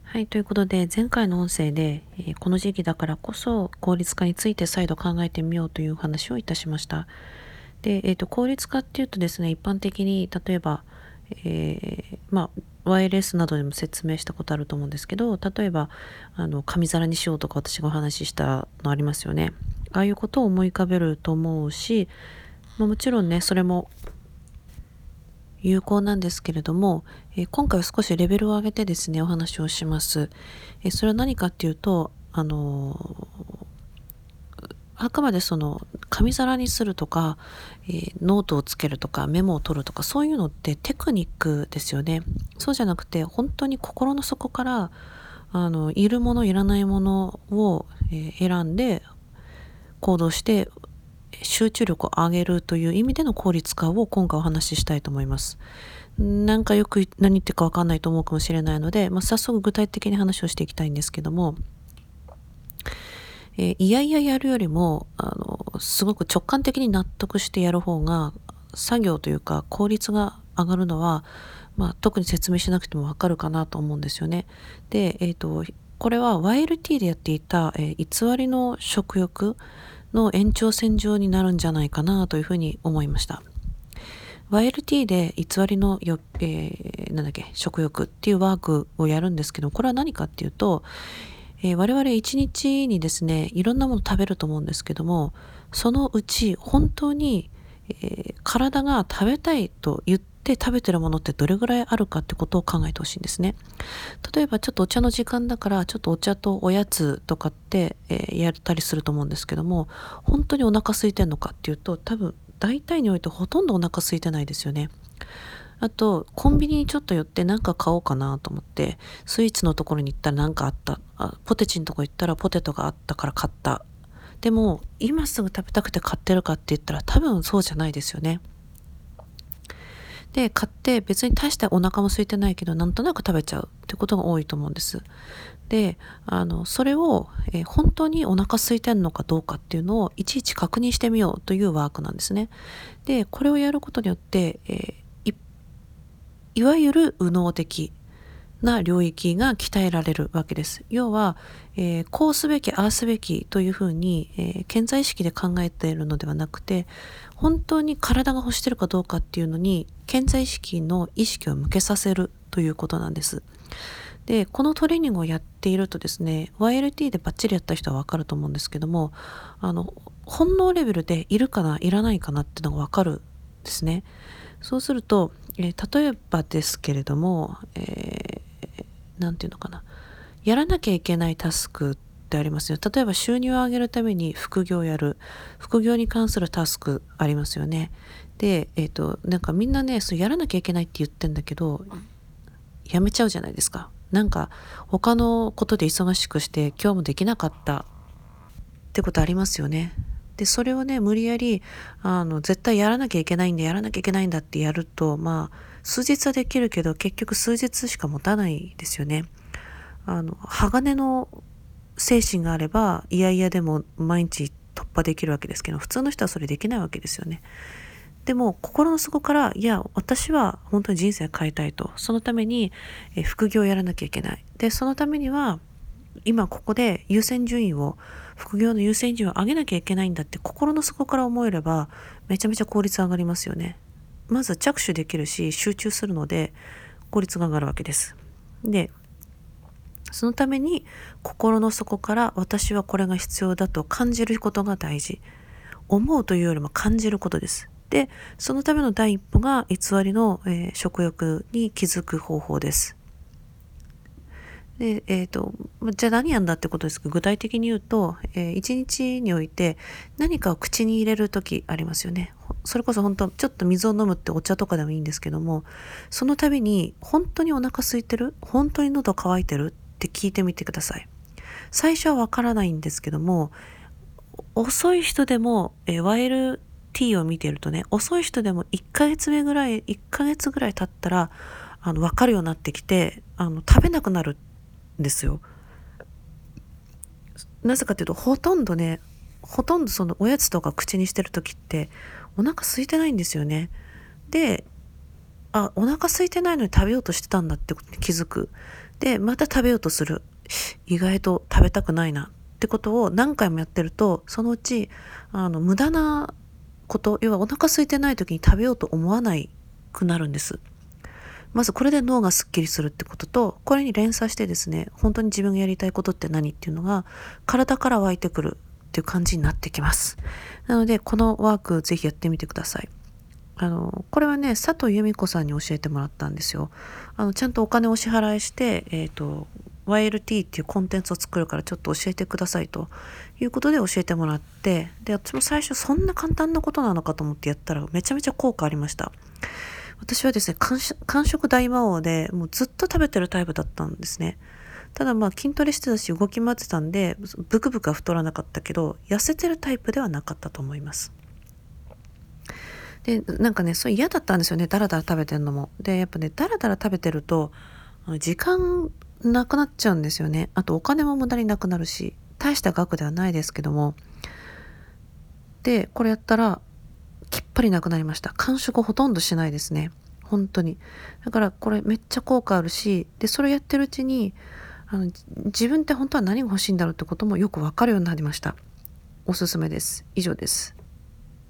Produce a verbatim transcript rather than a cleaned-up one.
はい、ということで、前回の音声で、えーこの時期だからこそ効率化について再度考えてみようという話をいたしました。で、えーと、効率化っていうとですね、一般的に例えば、えーまあ、ワイヤレスなどでも説明したことあると思うんですけど、例えば、あの、紙皿にしようとか私がお話ししたのありますよね。ああいうことを思い浮かべると思うし、まあ、もちろんね、それも有効なんですけれども、えー今回は少しレベルを上げてですね、お話をします。えーそれは何かっていうと、あのーあくまでその紙皿にするとか、えーノートをつけるとかメモを取るとかそういうのってテクニックですよね。そうじゃなくて本当に心の底からあのいるものいらないものを、えー選んで行動して集中力を上げるという意味での効率化を今回お話ししたいと思います。なんかよく何言ってるか分かんないと思うかもしれないので、まあ、早速具体的に話をしていきたいんですけども、えーいやいややるよりもあのすごく直感的に納得してやる方が作業というか効率が上がるのは、まあ、特に説明しなくても分かるかなと思うんですよね。で、えーと、これは ワイエルティー でやっていた、えー偽りの食欲の延長線上になるんじゃないかなというふうに思いました。ワイエルティー で偽りのよ、えーなんだっけ、食欲っていうワークをやるんですけど、これは何かっていうと、えー我々一日にですね、いろんなもの食べると思うんですけども、そのうち本当に、えー体が食べたいと言って食べてるものってどれぐらいあるかってことを考えてほしいんですね。例えばちょっとお茶の時間だからちょっとお茶とおやつとかって、えーやったりすると思うんですけども、本当にお腹空いてんのかっていうと多分大体においてほとんどお腹空いてないですよね。あとコンビニにちょっと寄って何か買おうかなと思ってスイーツのところに行ったら何かあった、あポテチのとこ行ったらポテトがあったから買った。でも今すぐ食べたくて買ってるかって言ったら多分そうじゃないですよね。で、買って別に大してお腹も空いてないけど、なんとなく食べちゃうってことが多いと思うんです。で、あの、それを、えー本当にお腹空いてんのかどうかっていうのをいちいち確認してみようというワークなんですね。で、これをやることによって、えーい、いわゆる右脳的な領域が鍛えられるわけです。要は、えーこうすべき、ああすべきというふうに、えー潜在意識で考えているのではなくて、本当に体が欲してるかどうかっていうのに、潜在意識の意識を向けさせるということなんです。で、このトレーニングをやっているとですね、ワイエルティー でバッチリやった人はわかると思うんですけども、あの、本能レベルでいるかな、いらないかなっていうのがわかるんですね。そうすると、えー例えばですけれども、えーなんていうのかな。やらなきゃいけないタスクってありますよ。例えば収入を上げるために副業をやる。副業に関するタスクありますよね。で、えっと、なんかみんなね、そうやらなきゃいけないって言ってんだけど、やめちゃうじゃないですか。なんか他のことで忙しくして今日もできなかったってことありますよね。で、それをね、無理やり、あの、絶対やらなきゃいけないんだ、やらなきゃいけないんだってやると、まあ、数日はできるけど、結局数日しか持たないですよね。あの、鋼の精神があれば、いやいやでも毎日突破できるわけですけど、普通の人はそれできないわけですよね。でも、心の底から、いや、私は本当に人生を変えたいと。そのために、え副業をやらなきゃいけない。で、そのためには、今ここで優先順位を、副業の優先順位を上げなきゃいけないんだって心の底から思えれば、めちゃめちゃ効率上がりますよね。まず着手できるし、集中するので、効率が上がるわけです。で、そのために心の底から私はこれが必要だと感じることが大事。思うというよりも感じることです。で、そのための第一歩が偽りの、えー食欲に気づく方法です。で、えっと、じゃあ何やんだってことですけど、具体的に言うと、えー一日において何かを口に入れるときありますよね。それこそ本当、ちょっと水を飲むってお茶とかでもいいんですけども、その度に本当にお腹空いてる？本当に喉乾いてる？って聞いてみてください。最初はわからないんですけども、遅い人でも、えー、ワイエルティー を見てるとね、遅い人でもいっかげつめぐらい、いっかげつぐらい経ったら、あの、わかるようになってきて、あの、食べなくなるんですよ。なぜかというと、ほとんどね、ほとんどそのおやつとか口にしてる時って、お腹空いてないんですよね。で、 あ、お腹空いてないのに食べようとしてたんだってことに気づく。で、また食べようとする。意外と食べたくないなってことを何回もやってると、そのうちあの無駄なこと、要はお腹空いてない時に食べようと思わないくなるんです。まずこれで脳がすっきりするってことと、これに連鎖してですね、本当に自分がやりたいことって何っていうのが体から湧いてくるっていう感じになってきます。なのでこのワークぜひやってみてください。あのこれはね、佐藤由美子さんに教えてもらったんですよ。あのちゃんとお金をお支払いして、えーと、ワイエルティー っていうコンテンツを作るからちょっと教えてくださいということで教えてもらって、で私も最初そんな簡単なことなのかと思ってやったらめちゃめちゃ効果ありました。私はですね、間食間食大魔王でもうずっと食べてるタイプだったんですね。ただまあ筋トレしてたし動き回ってたんでブクブクは太らなかったけど、痩せてるタイプではなかったと思います。でなんかね、それ嫌だったんですよね、だらだら食べてるのも。でやっぱね、だらだら食べてると時間なくなっちゃうんですよね。あとお金も無駄になくなるし、大した額ではないですけども。でこれやったらきっぱりなくなりました。間食ほとんどしないですね、本当に。だからこれめっちゃ効果あるし、でそれやってるうちにあの自分って本当は何が欲しいんだろうってこともよく分かるようになりました。おすすめです。以上です。